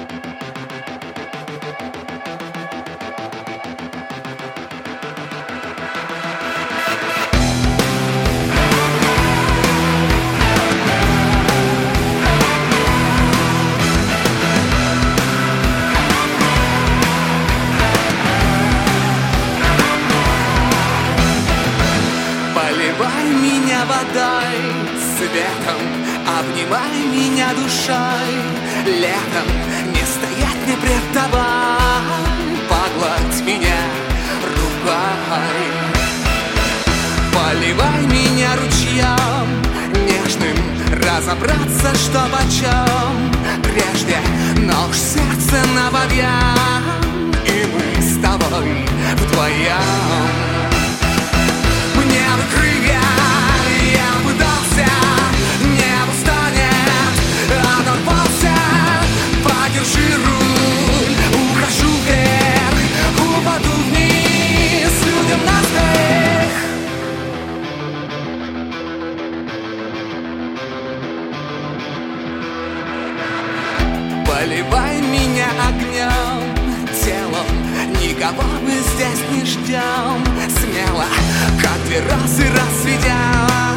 Поливай меня водой, светом, обнимай меня душой. Летом не стоять, не пред тобой, погладь меня рукой. Поливай меня ручьем нежным, разобраться, что почем. Прежде нож сердце набовьем, и мы с тобой вдвоем. Мне бы крылья, я пытался, небо станет, оторвался. Подержи руль, ухожу вверх, упаду вниз, людям на смех. Поливай меня огнем, телом, никого мы здесь не ждем. Смело, как 2 разы рассветя,